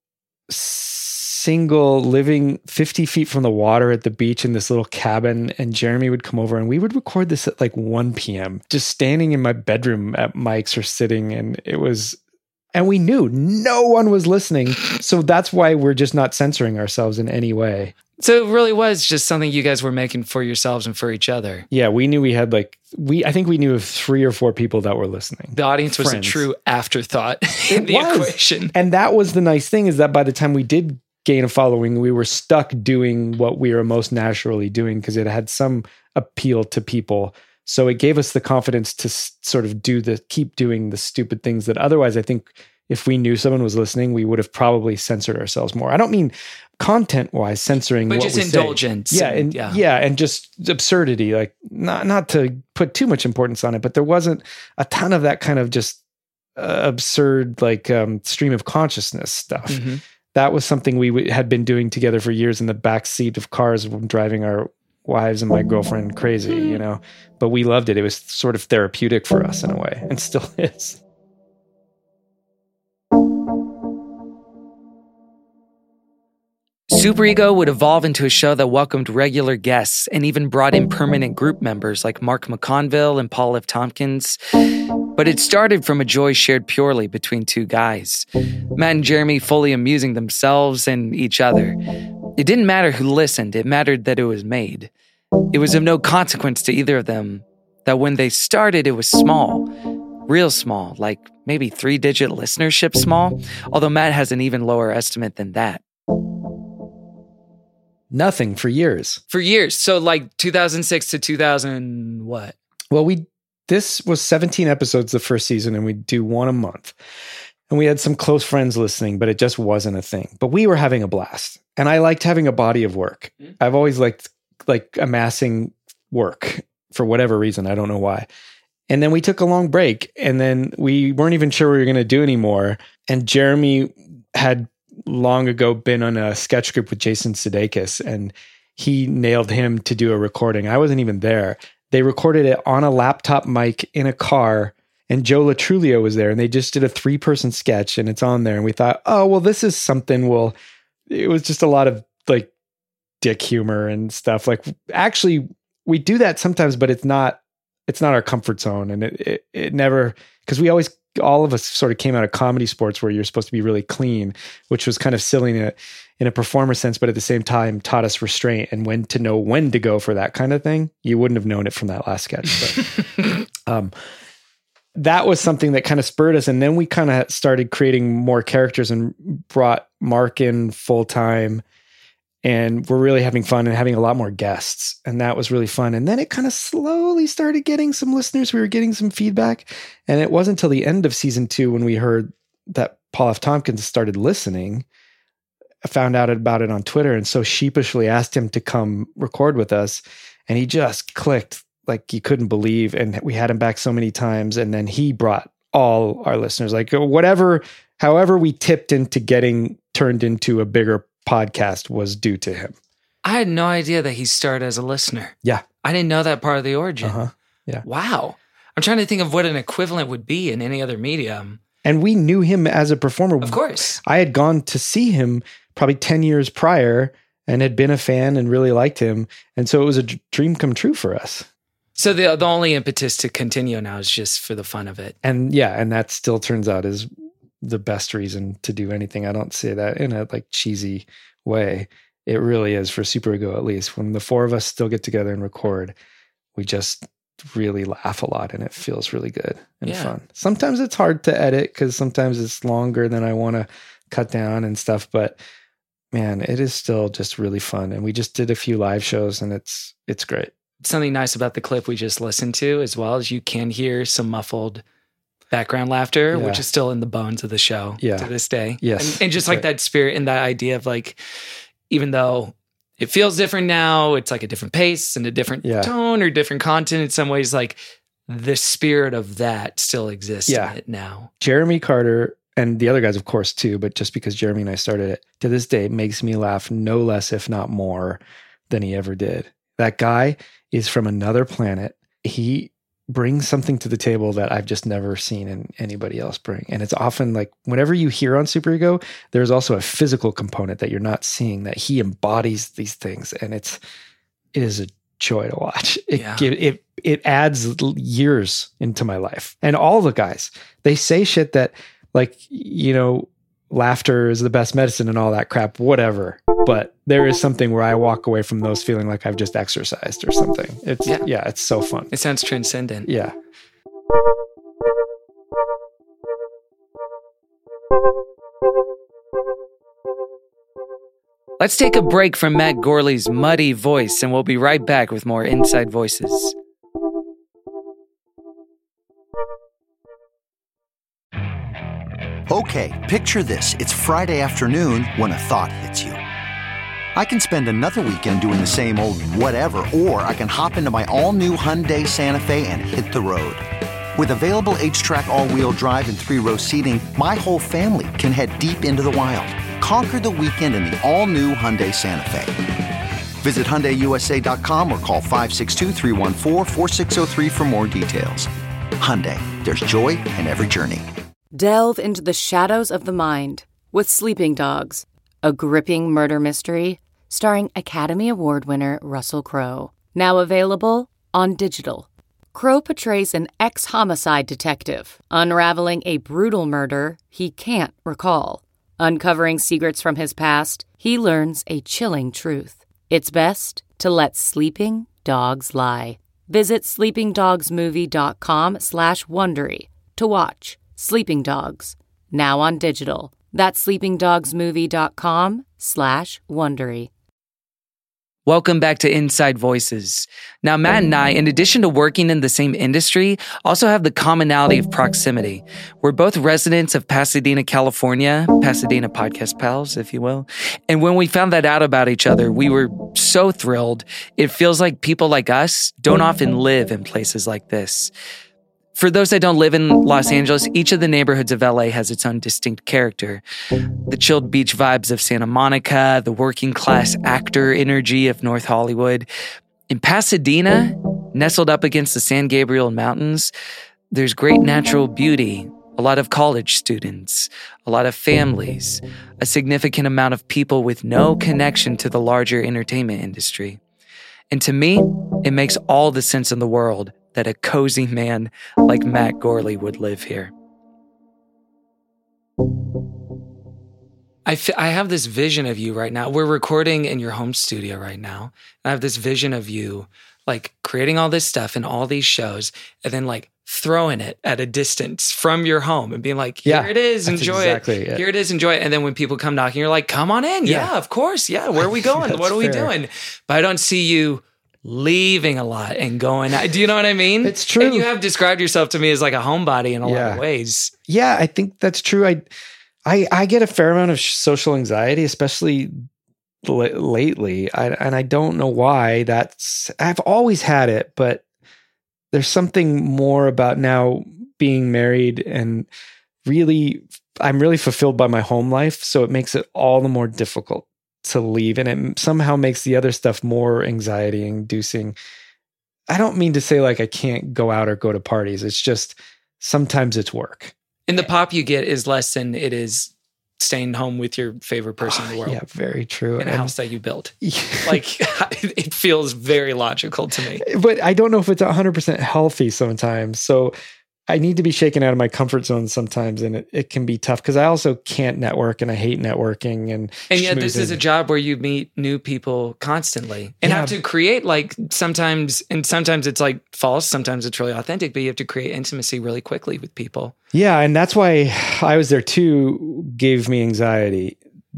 Speaker 4: single, living fifty feet from the water at the beach in this little cabin, and Jeremy would come over and we would record this at like one p.m. just standing in my bedroom at Mike's or sitting, and it was, and we knew no one was listening, so that's why we're just not censoring ourselves in any way.
Speaker 3: So it really was just something you guys were making for yourselves and for each other.
Speaker 4: Yeah, we knew we had like, we I think we knew of three or four people that were listening.
Speaker 3: The audience was
Speaker 4: Friends.
Speaker 3: a true afterthought in
Speaker 4: It
Speaker 3: the
Speaker 4: was.
Speaker 3: equation.
Speaker 4: And that was the nice thing, is that by the time we did gain a following, we were stuck doing what we were most naturally doing because it had some appeal to people. So it gave us the confidence to s- sort of do the, keep doing the stupid things that otherwise I think if we knew someone was listening, we would have probably censored ourselves more. I don't mean content wise censoring,
Speaker 3: But
Speaker 4: what
Speaker 3: just
Speaker 4: we say.
Speaker 3: indulgence
Speaker 4: Yeah,
Speaker 3: and-
Speaker 4: and
Speaker 3: yeah.
Speaker 4: yeah, and just absurdity. Like not not to put too much importance on it, but there wasn't a ton of that kind of just uh, absurd like um, stream of consciousness stuff.
Speaker 3: Mhm.
Speaker 4: that was something we w- had been doing together for years in the back seat of cars, driving our wives and my girlfriend crazy, you know, but we loved it. It was sort of therapeutic for us in a way, and still is.
Speaker 3: Superego would evolve into a show that welcomed regular guests and even brought in permanent group members like Mark McConville and Paul F. Tompkins. But it started from a joy shared purely between two guys, Matt and Jeremy fully amusing themselves and each other. It didn't matter who listened, it mattered that it was made. It was of no consequence to either of them that when they started, it was small, real small, like maybe three-digit listenership small, although Matt has an even lower estimate than that.
Speaker 4: Nothing for years.
Speaker 3: For years. So like two thousand six to two thousand what?
Speaker 4: Well, we this was seventeen episodes the first season, and we'd do one a month. And we had some close friends listening, but it just wasn't a thing. But we were having a blast. And I liked having a body of work. Mm-hmm. I've always liked like amassing work for whatever reason. I don't know why. And then we took a long break, and then we weren't even sure what we were going to do anymore. And Jeremy had long ago been on a sketch group with Jason Sudeikis, and he nailed him to do a recording. I wasn't even there. They recorded it on a laptop mic in a car, and Joe Latrulio was there, and they just did a three-person sketch, and it's on there. And we thought, oh, well, this is something we'll... It was just a lot of like dick humor and stuff. Like, actually, we do that sometimes, but it's not it's not our comfort zone. And it it, it never... Because we always... all of us sort of came out of comedy sports where you're supposed to be really clean, which was kind of silly in a, in a performer sense, but at the same time taught us restraint and when to know when to go for that kind of thing. You wouldn't have known it from that last sketch. But, um, that was something that kind of spurred us. And then we kind of started creating more characters and brought Mark in full time. And we're really having fun and having a lot more guests. And that was really fun. And then it kind of slowly started getting some listeners. We were getting some feedback. And it wasn't until the end of season two when we heard that Paul F. Tompkins started listening. I found out about it on Twitter and so sheepishly asked him to come record with us. And he just clicked like you couldn't believe. And we had him back so many times. And then he brought all our listeners, like whatever, however we tipped into getting turned into a bigger podcast was due to him.
Speaker 3: I had no idea that he started as a listener.
Speaker 4: Yeah.
Speaker 3: I didn't know that part of the origin.
Speaker 4: Uh-huh. Yeah.
Speaker 3: Wow. I'm trying to think of what an equivalent would be in any other medium.
Speaker 4: And we knew him as a performer.
Speaker 3: Of course.
Speaker 4: I had gone to see him probably ten years prior and had been a fan and really liked him. And so it was a d- dream come true for us.
Speaker 3: So the the only impetus to continue now is just for the fun of it.
Speaker 4: And yeah, and that still turns out is the best reason to do anything. I don't say that in a like cheesy way. It really is for Superego, at least. When the four of us still get together and record, we just really laugh a lot and it feels really good and
Speaker 3: yeah.
Speaker 4: fun. Sometimes it's hard to edit because sometimes it's longer than I want to cut down and stuff, but man, it is still just really fun. And we just did a few live shows and it's it's great.
Speaker 3: Something nice about the clip we just listened to as well is you can hear some muffled background laughter,
Speaker 4: yeah.
Speaker 3: which is still in the bones of the show
Speaker 4: yeah.
Speaker 3: to this day.
Speaker 4: Yes.
Speaker 3: And, and just like
Speaker 4: right.
Speaker 3: that spirit and that idea of like, even though it feels different now, it's like a different pace and a different
Speaker 4: yeah.
Speaker 3: tone or different content in some ways, like the spirit of that still exists
Speaker 4: yeah.
Speaker 3: in it now.
Speaker 4: Jeremy Carter and the other guys, of course, too, but just because Jeremy and I started it, to this day, makes me laugh no less, if not more, than he ever did. That guy is from another planet. He brings something to the table that I've just never seen in anybody else bring. And it's often like whenever you hear on Superego, there's also a physical component that you're not seeing, that he embodies these things. And it's, it is a joy to watch. It,
Speaker 3: yeah.
Speaker 4: it, it, it adds years into my life. And all the guys, they say shit that like, you know, laughter is the best medicine and all that crap, whatever. But there is something where I walk away from those feeling like I've just exercised or something. It's yeah, yeah it's so fun.
Speaker 3: It sounds transcendent.
Speaker 4: Yeah.
Speaker 3: Let's take a break from Matt Gorley's muddy voice and we'll be right back with more Inside Voices.
Speaker 7: Okay, picture this. It's Friday afternoon when a thought hits you. I can spend another weekend doing the same old whatever, or I can hop into my all-new Hyundai Santa Fe and hit the road. With available H-Track all-wheel drive and three-row seating, my whole family can head deep into the wild. Conquer the weekend in the all-new Hyundai Santa Fe. Visit Hyundai U S A dot com or call five six two, three one four, four six zero three for more details. Hyundai, there's joy in every journey.
Speaker 8: Delve into the shadows of the mind with Sleeping Dogs, a gripping murder mystery starring Academy Award winner Russell Crowe. Now available on digital. Crowe portrays an ex-homicide detective unraveling a brutal murder he can't recall. Uncovering secrets from his past, he learns a chilling truth. It's best to let sleeping dogs lie. Visit sleepingdogsmovie.com slash Wondery to watch Sleeping Dogs, now on digital. That's sleepingdogsmovie.com slash Wondery.
Speaker 3: Welcome back to Inside Voices. Now, Matt and I, in addition to working in the same industry, also have the commonality of proximity. We're both residents of Pasadena, California, Pasadena podcast pals, if you will. And when we found that out about each other, we were so thrilled. It feels like people like us don't often live in places like this. For those that don't live in Los Angeles, each of the neighborhoods of L A has its own distinct character. The chilled beach vibes of Santa Monica, the working class actor energy of North Hollywood. In Pasadena, nestled up against the San Gabriel Mountains, there's great natural beauty, a lot of college students, a lot of families, a significant amount of people with no connection to the larger entertainment industry. And to me, it makes all the sense in the world that a cozy man like Matt Gorley would live here. I, f- I have this vision of you right now. We're recording in your home studio right now. I have this vision of you like creating all this stuff and all these shows and then like throwing it at a distance from your home and being like, here
Speaker 4: Yeah,
Speaker 3: it is,
Speaker 4: that's
Speaker 3: enjoy
Speaker 4: exactly
Speaker 3: it.
Speaker 4: it.
Speaker 3: Here it is, enjoy it. And then when people come knocking, you're like, come on in. Yeah,
Speaker 4: Yeah.
Speaker 3: of course. Yeah, where are we going?
Speaker 4: That's
Speaker 3: What are we
Speaker 4: fair.
Speaker 3: doing? But I don't see you leaving a lot and going. Do you know what I mean?
Speaker 4: It's true.
Speaker 3: And you have described yourself to me as like a homebody in a lot
Speaker 4: Yeah.
Speaker 3: of ways.
Speaker 4: Yeah, I think that's true. I, I, I get a fair amount of sh- social anxiety, especially l- lately, I, and I don't know why. That's I've always had it, but there's something more about now being married and really, I'm really fulfilled by my home life, so it makes it all the more difficult to leave, and it somehow makes the other stuff more anxiety inducing. I don't mean to say like I can't go out or go to parties. It's just sometimes it's work.
Speaker 3: And the pop you get is less than it is staying home with your favorite person in the world.
Speaker 4: Yeah, very true.
Speaker 3: In a
Speaker 4: And-
Speaker 3: house that you built. Like, it feels very logical to me.
Speaker 4: but I don't know if it's one hundred percent healthy sometimes. So I need to be shaken out of my comfort zone sometimes, and it, it can be tough because I also can't network and I hate networking. And
Speaker 3: And yet this is
Speaker 4: schmoozing.
Speaker 3: a job where you meet new people constantly and
Speaker 4: Yeah.
Speaker 3: have to create like sometimes, and sometimes it's like false, sometimes it's really authentic, but you have to create intimacy really quickly with people.
Speaker 4: Yeah, and that's why I was there too, gave me anxiety.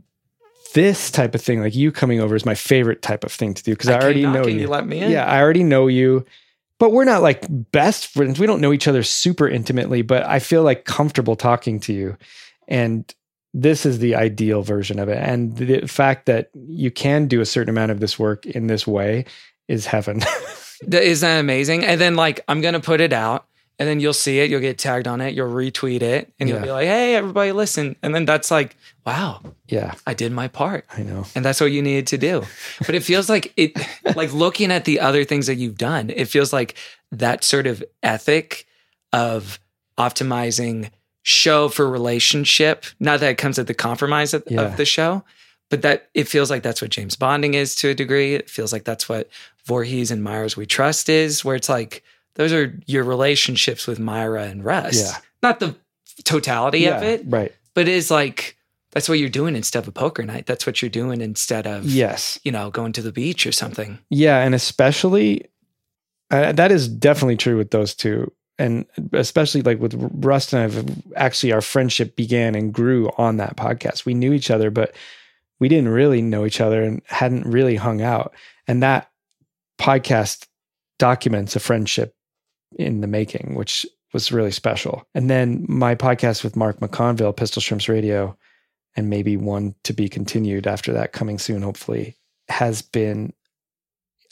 Speaker 4: This type of thing, like you coming over, is my favorite type of thing to do because I,
Speaker 3: I came
Speaker 4: already know
Speaker 3: knocking,
Speaker 4: you.
Speaker 3: you let me in.
Speaker 4: Yeah, I already know you. But we're not like best friends. We don't know each other super intimately, but I feel like comfortable talking to you. And this is the ideal version of it. And the fact that you can do a certain amount of this work in this way is heaven.
Speaker 3: That- Isn't that amazing? And then like, I'm going to put it out and then you'll see it. You'll get tagged on it. You'll retweet it and you'll
Speaker 4: Yeah.
Speaker 3: be like, hey, everybody listen. And then that's like, wow,
Speaker 4: Yeah,
Speaker 3: I did my part.
Speaker 4: I know.
Speaker 3: And that's what you needed to do. But it feels like it, like looking at the other things that you've done, it feels like that sort of ethic of optimizing show for relationship, not that it comes at the compromise of,
Speaker 4: Yeah.
Speaker 3: of the show, but that it feels like that's what James Bonding is to a degree. It feels like that's what Voorhees and Myra's We Trust is, where it's like, those are your relationships with Myra and Russ.
Speaker 4: Yeah.
Speaker 3: Not the totality
Speaker 4: Yeah,
Speaker 3: of it,
Speaker 4: right.
Speaker 3: but it is like, that's what you're doing instead of a poker night. That's what you're doing instead of,
Speaker 4: Yes.
Speaker 3: you know, going to the beach or something.
Speaker 4: Yeah, and especially uh, that is definitely true with those two, and especially like with Rust and I've actually our friendship began and grew on that podcast. We knew each other, but we didn't really know each other and hadn't really hung out. And that podcast documents a friendship in the making, which was really special. And then my podcast with Mark McConville, Pistol Shrimps Radio, and maybe one to be continued after that coming soon, hopefully, has been,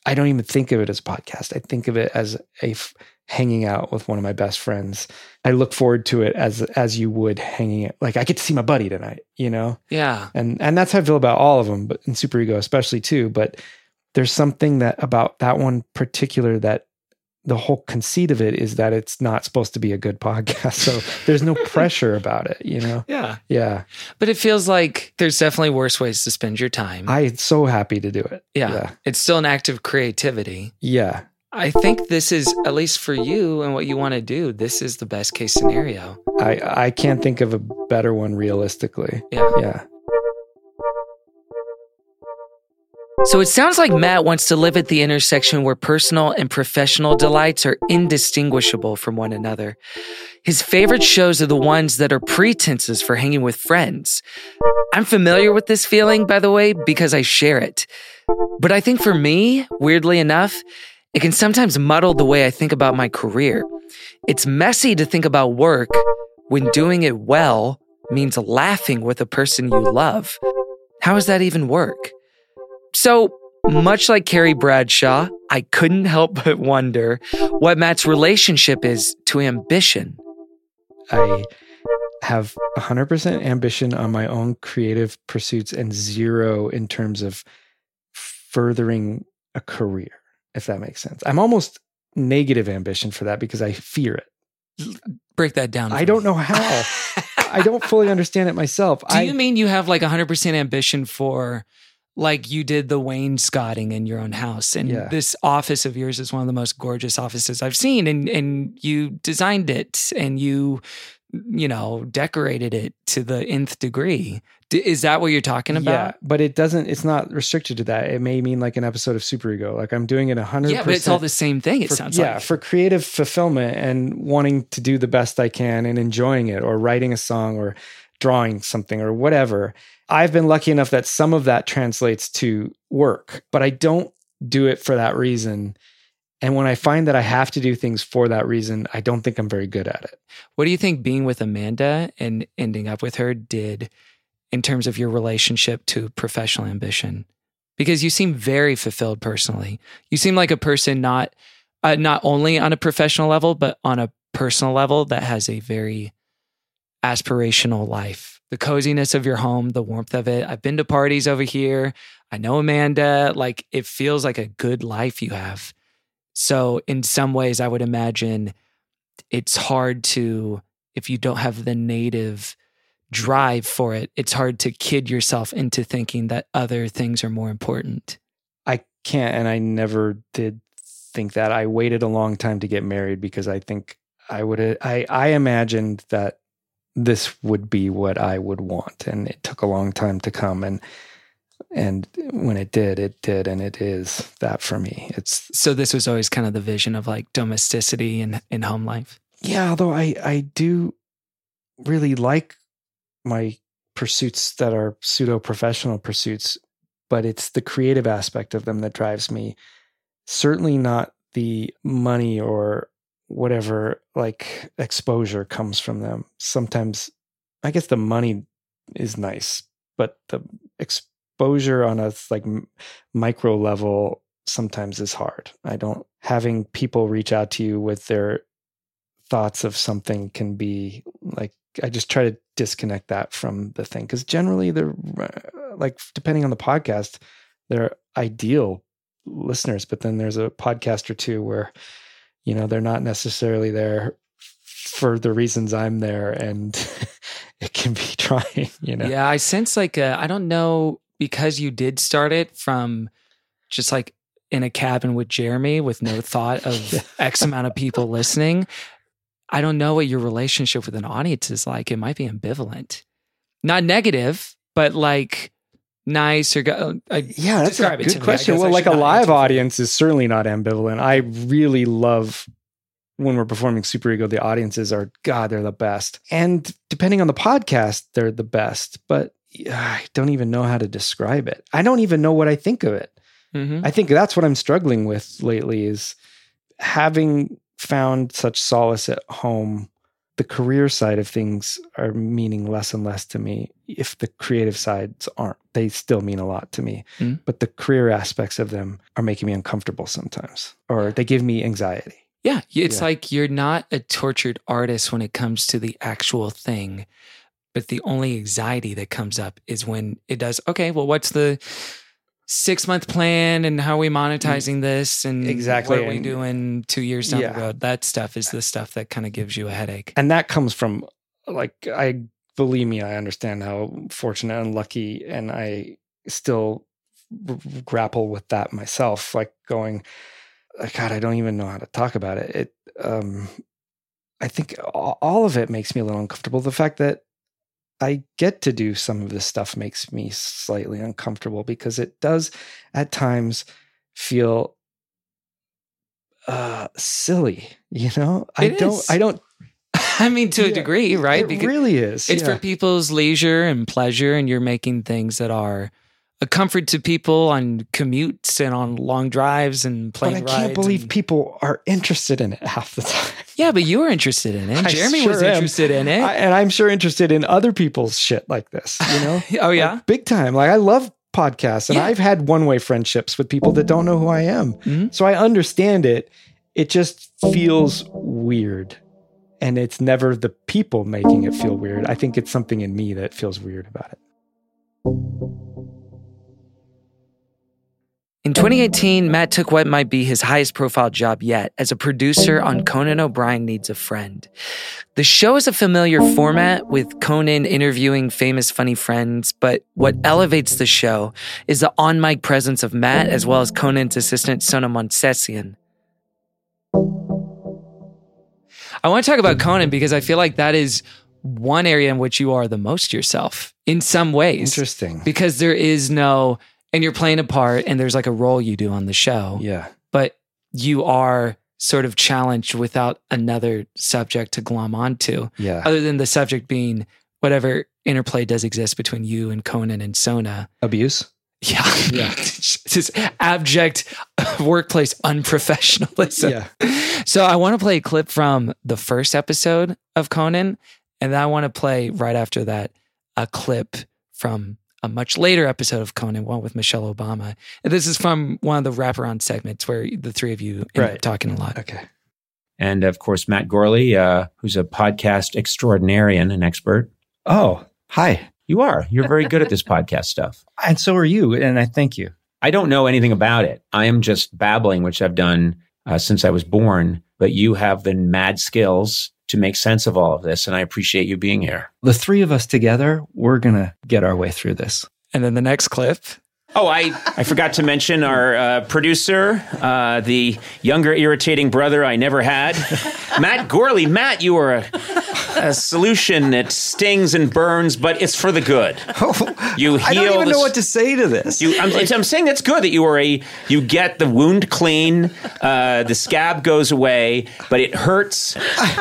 Speaker 4: I don't even think of it as a podcast. I think of it as a f- hanging out with one of my best friends. I look forward to it as as you would hanging out. Like I get to see my buddy tonight, you know?
Speaker 3: Yeah.
Speaker 4: And and that's how I feel about all of them, but in Super Ego especially too. But there's something that about that one particular that the whole conceit of it is that it's not supposed to be a good podcast. So there's no pressure about it, you know?
Speaker 3: Yeah.
Speaker 4: Yeah.
Speaker 3: But it feels like there's definitely worse ways to spend your time.
Speaker 4: I'm so happy to do it.
Speaker 3: Yeah.
Speaker 4: Yeah.
Speaker 3: It's still an act of creativity.
Speaker 4: Yeah.
Speaker 3: I think this is, at least for you and what you want to do, this is the best case scenario.
Speaker 4: I, I can't think of a better one realistically.
Speaker 3: Yeah.
Speaker 4: Yeah.
Speaker 3: So it sounds like Matt wants to live at the intersection where personal and professional delights are indistinguishable from one another. His favorite shows are the ones that are pretenses for hanging with friends. I'm familiar with this feeling, by the way, because I share it. But I think for me, weirdly enough, it can sometimes muddle the way I think about my career. It's messy to think about work when doing it well means laughing with a person you love. How does that even work? So, much like Carrie Bradshaw, I couldn't help but wonder what Matt's relationship is to ambition.
Speaker 4: I have one hundred percent ambition on my own creative pursuits and zero in terms of furthering a career, if that makes sense. I'm almost negative ambition for that because I fear it.
Speaker 3: Break that down.
Speaker 4: I don't know how. I don't fully understand it myself.
Speaker 3: Do
Speaker 4: I,
Speaker 3: you mean you have like one hundred percent ambition for, like you did the wainscoting in your own house, and
Speaker 4: Yeah.
Speaker 3: this office of yours is one of the most gorgeous offices I've seen, and and you designed it and you, you know, decorated it to the nth degree. D- is that what you're talking about?
Speaker 4: Yeah, but it doesn't, it's not restricted to that. It may mean like an episode of Super Ego. Like I'm doing it one hundred percent.
Speaker 3: Yeah, but it's all the same thing, it
Speaker 4: for,
Speaker 3: sounds
Speaker 4: yeah,
Speaker 3: like.
Speaker 4: for creative fulfillment and wanting to do the best I can and enjoying it, or writing a song or drawing something or whatever. I've been lucky enough that some of that translates to work, but I don't do it for that reason. And when I find that I have to do things for that reason, I don't think I'm very good at it.
Speaker 3: What do you think being with Amanda and ending up with her did in terms of your relationship to professional ambition? Because you seem very fulfilled personally. You seem like a person not uh, not only on a professional level, but on a personal level that has a very aspirational life. The coziness of your home, the warmth of it. I've been to parties over here. I know Amanda. Like, it feels like a good life you have. So in some ways, I would imagine it's hard to, if you don't have the native drive for it, it's hard to kid yourself into thinking that other things are more important.
Speaker 4: I can't, and I never did think that. I waited a long time to get married because I think I would, I, I imagined that this would be what I would want. And it took a long time to come. And, and when it did, it did. And it is that for me. It's
Speaker 3: So this was always kind of the vision of like domesticity and in home life.
Speaker 4: Yeah. Although I, I do really like my pursuits that are pseudo professional pursuits, but it's the creative aspect of them that drives me. Certainly not the money or whatever like exposure comes from them. Sometimes I guess the money is nice, but the exposure on a like micro level sometimes is hard. I don't, having people reach out to you with their thoughts of something can be like, I just try to disconnect that from the thing. Cause generally they're like, depending on the podcast, they're ideal listeners, but then there's a podcast or two where, you know, they're not necessarily there for the reasons I'm there, and it can be trying, you know?
Speaker 3: Yeah, I sense like, a, I don't know, because you did start it from just like in a cabin with Jeremy with no thought of
Speaker 4: Yeah.
Speaker 3: X amount of people listening. I don't know what your relationship with an audience is like. It might be ambivalent. Not negative, but like nice or go, uh,
Speaker 4: Yeah, that's a
Speaker 3: describe it to
Speaker 4: good
Speaker 3: me. I
Speaker 4: question.
Speaker 3: guess I
Speaker 4: Well, like
Speaker 3: should
Speaker 4: a
Speaker 3: not
Speaker 4: live
Speaker 3: answer for you.
Speaker 4: audience is certainly not ambivalent. I really love when we're performing Super Ego, the audiences are, God, they're the best. And depending on the podcast, they're the best, but I don't even know how to describe it. I don't even know what I think of it.
Speaker 3: Mhm.
Speaker 4: I think that's what I'm struggling with lately is having found such solace at home the career side of things are meaning less and less to me if the creative sides aren't. They still mean a lot to me. Mm. But the career aspects of them are making me uncomfortable sometimes, or they give me anxiety.
Speaker 3: Yeah, it's
Speaker 4: Yeah.
Speaker 3: like you're not a tortured artist when it comes to the actual thing, but the only anxiety that comes up is when it does, okay, well, what's the six-month plan and how are we monetizing this and
Speaker 4: Exactly.
Speaker 3: what are we
Speaker 4: And-
Speaker 3: doing two years down
Speaker 4: Yeah.
Speaker 3: the road? That stuff is the stuff that kind of gives you a headache.
Speaker 4: And that comes from, like, I believe me, I understand how fortunate and lucky, and I still r- grapple with that myself, like going, God, I don't even know how to talk about it. It, um, I think all all of it makes me a little uncomfortable. The fact that I get to do some of this stuff makes me slightly uncomfortable because it does at times feel uh, silly, you know? I
Speaker 3: It
Speaker 4: don't,
Speaker 3: is.
Speaker 4: I don't,
Speaker 3: I mean, to a
Speaker 4: Yeah,
Speaker 3: degree, right?
Speaker 4: it really is.
Speaker 3: It's
Speaker 4: yeah.
Speaker 3: for people's leisure and pleasure, and you're making things that are a comfort to people on commutes and on long drives and
Speaker 4: But
Speaker 3: plane
Speaker 4: I
Speaker 3: rides.
Speaker 4: can't believe
Speaker 3: and-
Speaker 4: people are interested in it half the time.
Speaker 3: Yeah, but you were interested in it.
Speaker 4: I
Speaker 3: Jeremy
Speaker 4: sure
Speaker 3: was
Speaker 4: am.
Speaker 3: interested in it.
Speaker 4: I, and I'm sure interested in other people's shit like this, you know?
Speaker 3: Oh, yeah?
Speaker 4: Like, big time. Like, I love podcasts, and
Speaker 3: Yeah.
Speaker 4: I've had one-way friendships with people that don't know who I am.
Speaker 3: Mhm.
Speaker 4: So I understand it. It just feels weird. And it's never the people making it feel weird. I think it's something in me that feels weird about it.
Speaker 3: In twenty eighteen, Matt took what might be his highest profile job yet as a producer on Conan O'Brien Needs a Friend. The show is a familiar format with Conan interviewing famous funny friends, but what elevates the show is the on-mic presence of Matt as well as Conan's assistant Sona Monsessian. I want to talk about Conan because I feel like that is one area in which you are the most yourself in some ways.
Speaker 4: Interesting.
Speaker 3: Because there is no... And you're playing a part and there's like a role you do on the show.
Speaker 4: Yeah.
Speaker 3: But you are sort of challenged without another subject to glom onto.
Speaker 4: Yeah.
Speaker 3: Other than the subject being whatever interplay does exist between you and Conan and Sona.
Speaker 4: Abuse?
Speaker 3: Yeah. Yeah. Just abject workplace unprofessionalism.
Speaker 4: Yeah.
Speaker 3: So I want to play a clip from the first episode of Conan. And then I want to play right after that a clip from a much later episode of Conan, one with Michelle Obama. And this is from one of the wraparound segments where the three of you end up
Speaker 4: Right.
Speaker 3: talking a lot.
Speaker 4: Okay.
Speaker 9: And of course, Matt Gorley, uh, who's a podcast extraordinarian and expert.
Speaker 10: Oh, hi.
Speaker 9: You are. You're very good at this podcast stuff.
Speaker 10: And so are you. And I thank you.
Speaker 9: I don't know anything about it. I am just babbling, which I've done uh, since I was born. But you have the mad skills to make sense of all of this. And I appreciate you being here.
Speaker 10: The three of us together, we're going to get our way through this.
Speaker 3: And then the next clip.
Speaker 9: Oh, I, I forgot to mention our uh, producer, uh, the younger, irritating brother I never had, Matt Gorley. Matt, you are a, a solution that stings and burns, but it's for the good. You heal
Speaker 10: I don't even
Speaker 9: the,
Speaker 10: know what to say to this.
Speaker 9: You, I'm, I'm saying that's good that you are a, you get the wound clean, uh, the scab goes away, but it hurts.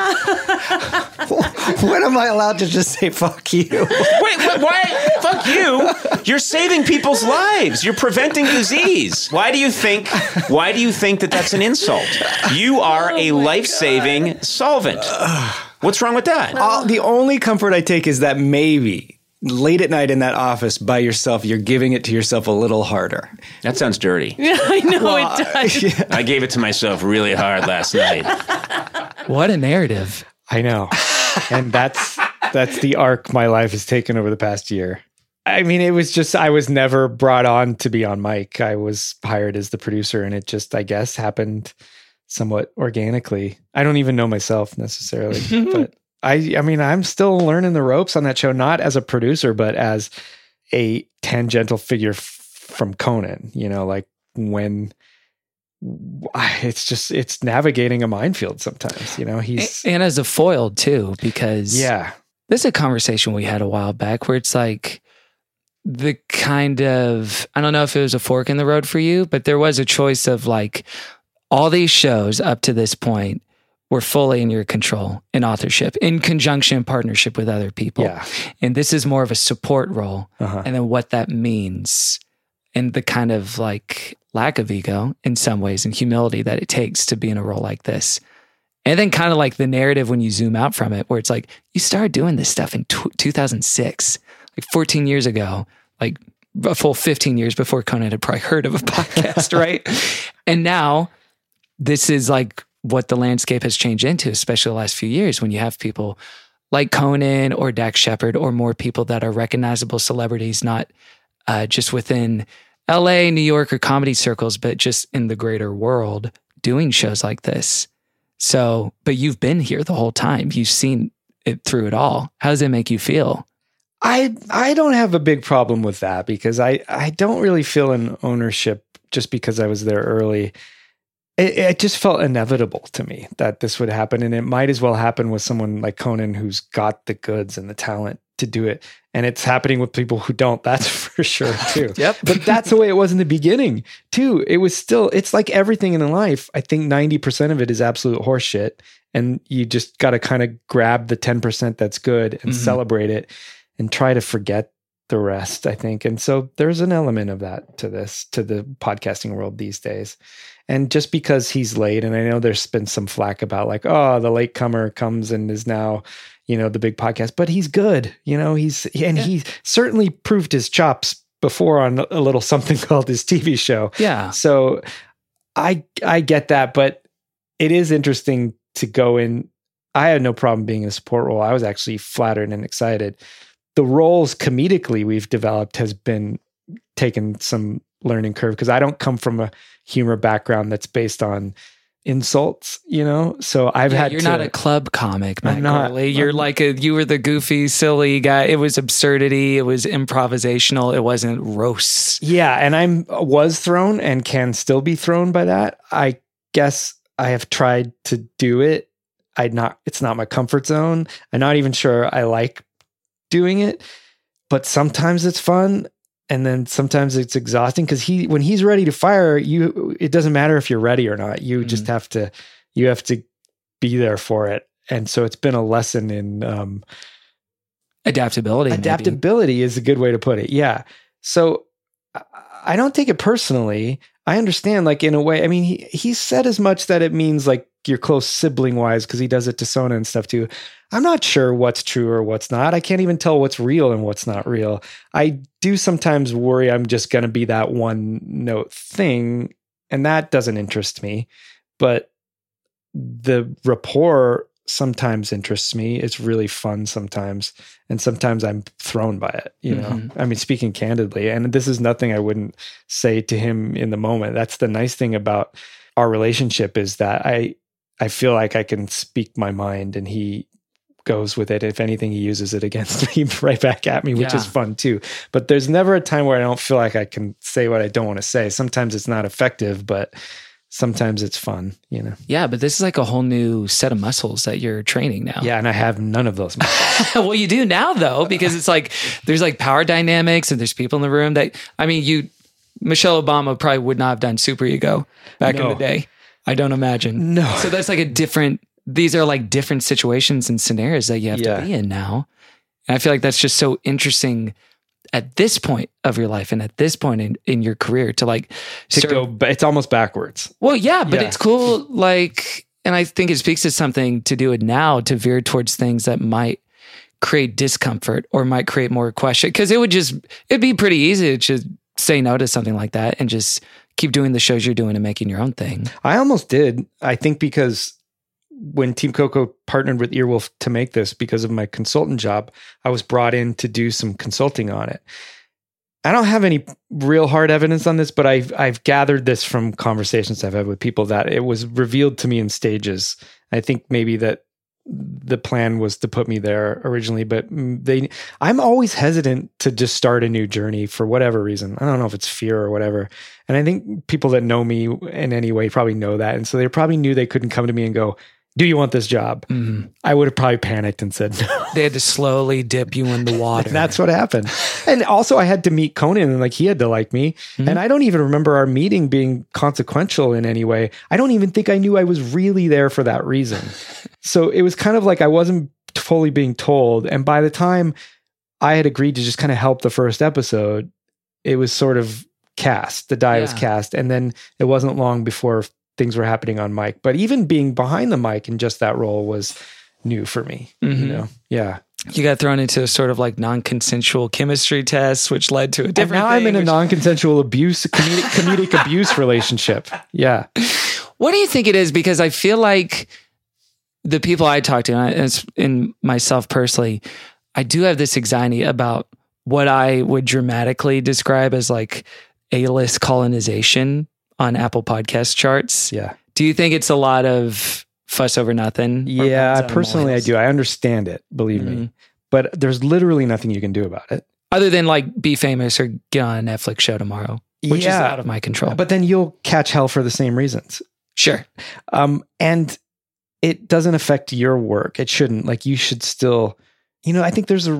Speaker 10: When am I allowed to just say fuck you?
Speaker 9: Wait, what, why? Fuck you. You're saving people's lives. You're preventing disease. Why do you think, why do you think that that's an insult? You are a life-saving solvent. What's wrong with that?
Speaker 10: Uh, the only comfort I take is that maybe late at night in that office by yourself, you're giving it to yourself a little harder.
Speaker 9: That sounds dirty.
Speaker 11: Yeah, I know it does.
Speaker 10: Yeah.
Speaker 9: I gave it to myself really hard last night.
Speaker 3: What a narrative.
Speaker 4: I know. And that's that's the arc my life has taken over the past year. I mean, it was just, I was never brought on to be on mic. I was hired as the producer, and it just, I guess, happened somewhat organically. I don't even know myself necessarily, but I, I mean, I'm still learning the ropes on that show, not as a producer, but as a tangential figure f- from Conan, you know, like when it's just, it's navigating a minefield sometimes, you know, he's,
Speaker 3: And as a foil too, because
Speaker 4: yeah,
Speaker 3: this is a conversation we had a while back where it's like the kind of, I don't know if it was a fork in the road for you, but there was a choice of like all these shows up to this point were fully in your control in authorship, in conjunction, partnership with other people.
Speaker 4: Yeah.
Speaker 3: And this is more of a support role.
Speaker 4: Uh-huh.
Speaker 3: And then what that means and the kind of like lack of ego in some ways and humility that it takes to be in a role like this. And then kind of like the narrative when you zoom out from it, where it's like, you started doing this stuff in t- two thousand six, like fourteen years ago, like a full fifteen years before Conan had probably heard of a podcast, right? And now this is like what the landscape has changed into, especially the last few years, when you have people like Conan or Dax Shepard or more people that are recognizable celebrities, not uh, just within L A, New York, or comedy circles, but just in the greater world doing shows like this. So, but you've been here the whole time. You've seen it through it all. How does it make you feel?
Speaker 4: I I don't have a big problem with that because I, I don't really feel an ownership just because I was there early. It, it just felt inevitable to me that this would happen. And it might as well happen with someone like Conan who's got the goods and the talent to do it. And it's happening with people who don't, that's for sure too.
Speaker 3: Yep.
Speaker 4: But that's the way it was in the beginning too. It was still, it's like everything in life. I think ninety percent of it is absolute horseshit. And you just got to kind of grab the ten percent that's good and
Speaker 3: Mm-hmm.
Speaker 4: celebrate it and try to forget the rest, I think. And so there's an element of that to this, to the podcasting world these days. And just because he's late, and I know there's been some flack about like, oh, the latecomer comes and is now, you know, the big podcast, but he's good, you know, he's, and
Speaker 3: Yeah.
Speaker 4: he certainly proved his chops before on a little something called his T V show.
Speaker 3: Yeah.
Speaker 4: So I, I get that, but it is interesting to go in. I had no problem being in a support role. I was actually flattered and excited. The roles comedically we've developed has been taken some learning curve because I don't come from a humor background that's based on insults, you know? So I've
Speaker 3: Yeah,
Speaker 4: had
Speaker 3: you're
Speaker 4: to,
Speaker 3: not a club comic, Matt
Speaker 4: I'm not.
Speaker 3: Gorley. You're like a, you were the goofy, silly guy. It was absurdity. It was improvisational. It wasn't roasts.
Speaker 4: yeah. And I'm was thrown and can still be thrown by that. I guess I have tried to do it. I not, it's not my comfort zone. I'm not even sure I like doing it, but sometimes it's fun. And then sometimes it's exhausting because he, when he's ready to fire you, it doesn't matter if you're ready or not. You mm-hmm. just have to, you have to be there for it. And so it's been a lesson in um,
Speaker 3: adaptability.
Speaker 4: Adaptability maybe. Is a good way to put it. Yeah. So I don't take it personally. I understand, like, in a way, I mean, he, he said as much that it means like you're close sibling wise because he does it to Sona and stuff too. I'm not sure what's true or what's not. I can't even tell what's real and what's not real. I do sometimes worry I'm just going to be that one note thing, and that doesn't interest me. But the rapport sometimes interests me. It's really fun sometimes. And sometimes I'm thrown by it, you know, mm-hmm. I mean, speaking candidly, and this is nothing I wouldn't say to him in the moment. That's the nice thing about our relationship is that I, I feel like I can speak my mind and he goes with it. If anything, he uses it against me right back at me, which
Speaker 3: yeah.
Speaker 4: is fun too. But there's never a time where I don't feel like I can say what I don't want to say. Sometimes it's not effective, but sometimes it's fun, you know?
Speaker 3: Yeah, but this is like a whole new set of muscles that you're training now.
Speaker 4: Yeah, and I have none of those muscles.
Speaker 3: Well, you do now though, because it's like, there's like power dynamics and there's people in the room that, I mean, you, Michelle Obama probably would not have done Super Ego back no. in the day. I don't imagine.
Speaker 4: No.
Speaker 3: So that's like a different, these are like different situations and scenarios that you have
Speaker 4: yeah.
Speaker 3: to be in now. And I feel like that's just so interesting at this point of your life and at this point in, in your career to like
Speaker 4: to
Speaker 3: start,
Speaker 4: go, it's almost backwards.
Speaker 3: Well, yeah, but
Speaker 4: yeah.
Speaker 3: it's cool. Like, and I think it speaks to something to do it now to veer towards things that might create discomfort or might create more question. Cause it would just, it'd be pretty easy to just say no to something like that and just keep doing the shows you're doing and making your own thing.
Speaker 4: I almost did. I think because when Team Coco partnered with Earwolf to make this, because of my consultant job, I was brought in to do some consulting on it. I don't have any real hard evidence on this, but I've I've gathered this from conversations I've had with people that it was revealed to me in stages. I think maybe that the plan was to put me there originally, but they I'm always hesitant to just start a new journey for whatever reason. I don't know if it's fear or whatever. And I think people that know me in any way probably know that. And so they probably knew they couldn't come to me and go, do you want this job? Mm-hmm. I would have probably panicked and said no.
Speaker 3: They had to slowly dip you in the water.
Speaker 4: That's what happened. And also I had to meet Conan and like he had to like me. Mm-hmm. And I don't even remember our meeting being consequential in any way. I don't even think I knew I was really there for that reason. So it was kind of like I wasn't fully being told. And by the time I had agreed to just kind of help the first episode, it was sort of cast. The die yeah. was cast. And then it wasn't long before things were happening on mic. But even being behind the mic in just that role was new for me.
Speaker 3: Mm-hmm.
Speaker 4: You know, yeah.
Speaker 3: You got thrown into a sort of like non-consensual chemistry test, which led to a different.
Speaker 4: And now
Speaker 3: thing,
Speaker 4: I'm in
Speaker 3: which...
Speaker 4: a non-consensual abuse, comedic, comedic abuse relationship. Yeah.
Speaker 3: What do you think it is? Because I feel like the people I talk to, and in myself personally, I do have this anxiety about what I would dramatically describe as like A-list colonization on Apple Podcast charts.
Speaker 4: Yeah.
Speaker 3: Do you think it's a lot of fuss over nothing?
Speaker 4: Yeah, personally, I do. I understand it, believe mm-hmm. me. But there's literally nothing you can do about it.
Speaker 3: Other than like be famous or get on a Netflix show tomorrow, which
Speaker 4: yeah.
Speaker 3: is out of my control.
Speaker 4: But then you'll catch hell for the same reasons.
Speaker 3: Sure.
Speaker 4: Um, and it doesn't affect your work. It shouldn't. Like, you should still, you know, I think there's a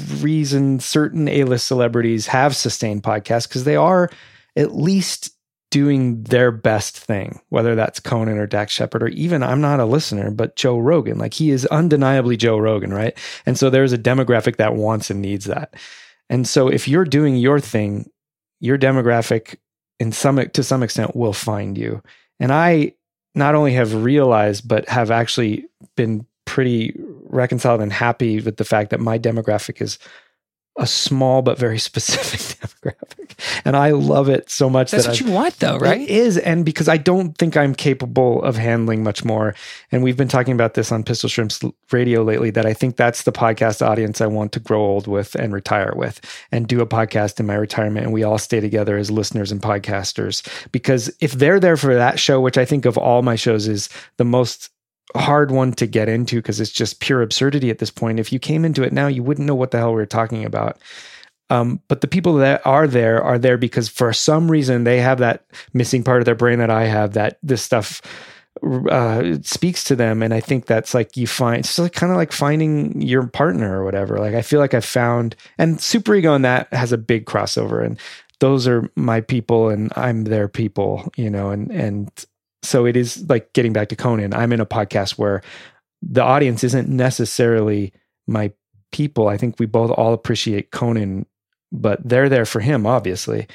Speaker 4: reason certain A-list celebrities have sustained podcasts because they are at least doing their best thing, whether that's Conan or Dax Shepard, or even, I'm not a listener, but Joe Rogan. Like, he is undeniably Joe Rogan, right? And so there's a demographic that wants and needs that. And so if you're doing your thing, your demographic in some to some extent will find you. And I not only have realized, but have actually been pretty reconciled and happy with the fact that my demographic is a small but very specific demographic. And I love it so much.
Speaker 3: That's
Speaker 4: that
Speaker 3: what
Speaker 4: I've,
Speaker 3: you want though, right?
Speaker 4: It is. And because I don't think I'm capable of handling much more. And we've been talking about this on Pistol Shrimps Radio lately, that I think that's the podcast audience I want to grow old with and retire with, and do a podcast in my retirement. And we all stay together as listeners and podcasters. Because if they're there for that show, which I think of all my shows is the most hard one to get into because it's just pure absurdity at this point. If you came into it now, you wouldn't know what the hell we were talking about. Um, but the people that are there are there because for some reason they have that missing part of their brain that I have, that this stuff uh, speaks to them. And I think that's like, you find, it's like kind of like finding your partner or whatever. Like, I feel like I found, and Super Ego and that has a big crossover, and those are my people and I'm their people, you know, and, and, so it is like getting back to Conan. I'm in a podcast where the audience isn't necessarily my people. I think we both all appreciate Conan, but they're there for him, obviously.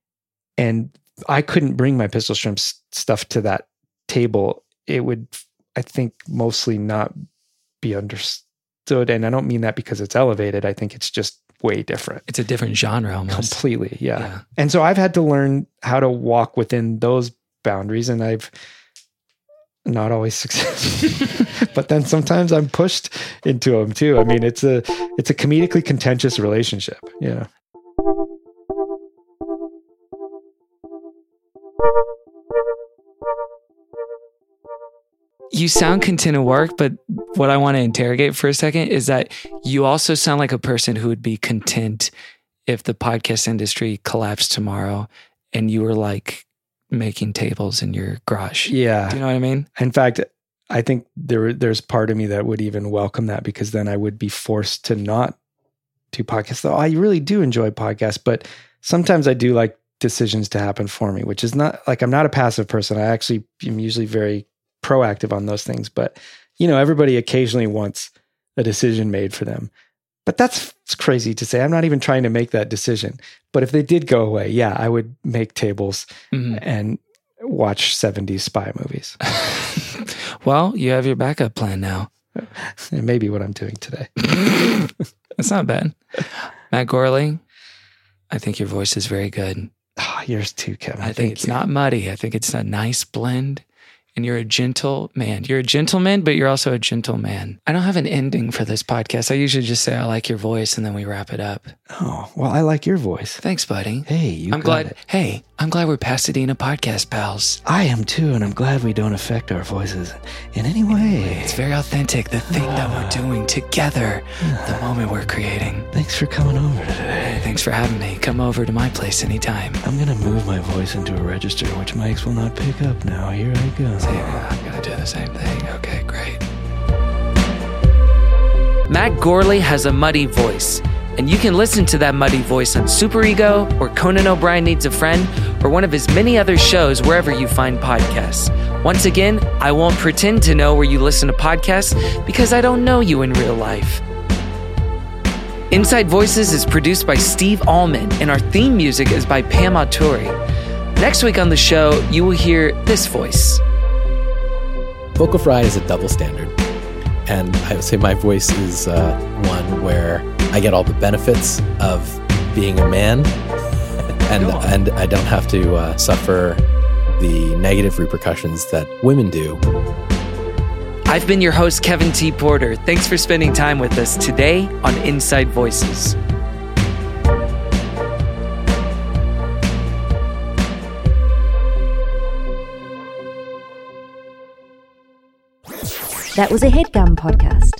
Speaker 4: And I couldn't bring my Pistol Shrimps stuff to that table. It would, I think, mostly not be understood. And I don't mean that because it's elevated. I think it's just way different.
Speaker 3: It's a different genre almost.
Speaker 4: Completely, yeah.
Speaker 3: yeah.
Speaker 4: And so I've had to learn how to walk within those boundaries, and I've not always succeeded. But then sometimes I'm pushed into them too. I mean, it's a it's a comedically contentious relationship. Yeah.
Speaker 3: You sound content at work, but what I want to interrogate for a second is that you also sound like a person who would be content if the podcast industry collapsed tomorrow and you were like making tables in your garage.
Speaker 4: Yeah.
Speaker 3: Do you know what I mean?
Speaker 4: In fact, I think there there's part of me that would even welcome that, because then I would be forced to not do podcasts. Though I really do enjoy podcasts, but sometimes I do like decisions to happen for me, which is not like, I'm not a passive person. I actually am usually very proactive on those things, but you know, everybody occasionally wants a decision made for them. But that's crazy to say. I'm not even trying to make that decision. But if they did go away, yeah, I would make tables mm-hmm. and watch seventies spy movies.
Speaker 3: Well, you have your backup plan now.
Speaker 4: It may be what I'm doing today.
Speaker 3: That's not bad. Matt Gorley, I think your voice is very good.
Speaker 4: Oh, yours too, Kevin.
Speaker 3: I think
Speaker 4: Thank
Speaker 3: it's
Speaker 4: you.
Speaker 3: not muddy. I think it's a nice blend. And you're a gentle man. You're a gentleman, but you're also a gentleman. I don't have an ending for this podcast. I usually just say I like your voice, and then we wrap it up.
Speaker 4: Oh, well, I like your voice.
Speaker 3: Thanks, buddy.
Speaker 4: Hey, you
Speaker 3: I'm
Speaker 4: got
Speaker 3: glad.
Speaker 4: it.
Speaker 3: Hey, I'm glad we're Pasadena podcast pals.
Speaker 4: I am too, and I'm glad we don't affect our voices in any way.
Speaker 3: It's very authentic, the thing uh, that we're doing together, uh, the moment we're creating.
Speaker 4: Thanks for coming over today.
Speaker 3: Hey, thanks for having me. Come over to my place anytime.
Speaker 4: I'm going to move my voice into a register, which mics will not pick up now. Here I go.
Speaker 3: See, I'm going to do the same thing. Okay, great. Matt Gorley has a muddy voice, and you can listen to that muddy voice on Super Ego or Conan O'Brien Needs a Friend or one of his many other shows wherever you find podcasts. Once again, I won't pretend to know where you listen to podcasts because I don't know you in real life. Inside Voices is produced by Steve Allman, and our theme music is by Pam Auturi. Next week on the show, you will hear this voice.
Speaker 12: Vocal fry is a double standard. And I would say my voice is uh, one where I get all the benefits of being a man, and and I don't have to uh, suffer the negative repercussions that women do.
Speaker 3: I've been your host, Kevin T. Porter. Thanks for spending time with us today on Inside Voices.
Speaker 1: That was a HeadGum podcast.